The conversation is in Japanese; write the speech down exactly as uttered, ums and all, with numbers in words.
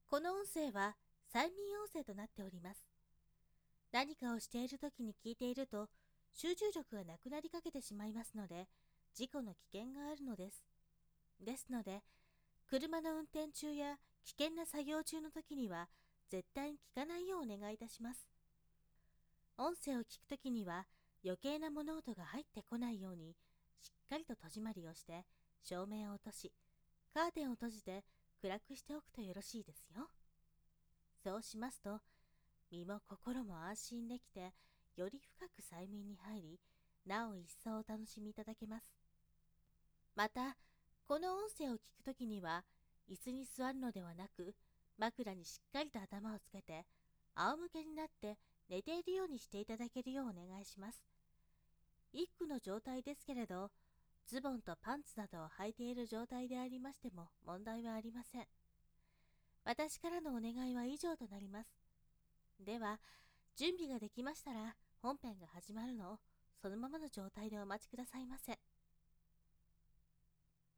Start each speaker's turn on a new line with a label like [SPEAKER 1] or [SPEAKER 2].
[SPEAKER 1] この音声は催眠音声となっております。何かをしている時に聞いていると集中力がなくなりかけてしまいますので、事故の危険があるのです。ですので、車の運転中や危険な作業中の時には絶対に聞かないようお願いいたします。音声を聞くときには余計な物音が入ってこないようにしっかりと戸締まりをして照明を落とし、カーテンを閉じて暗くしておくとよろしいですよ。そうしますと、身も心も安心できて、より深く催眠に入り、なお一層お楽しみいただけます。また、この音声を聞くときには、椅子に座るのではなく、枕にしっかりと頭をつけて、仰向けになって寝ているようにしていただけるようお願いします。一句の状態ですけれど、ズボンとパンツなどを履いている状態でありましても問題はありません。私からのお願いは以上となります。では、準備ができましたら本編が始まるのをそのままの状態でお待ちくださいませ。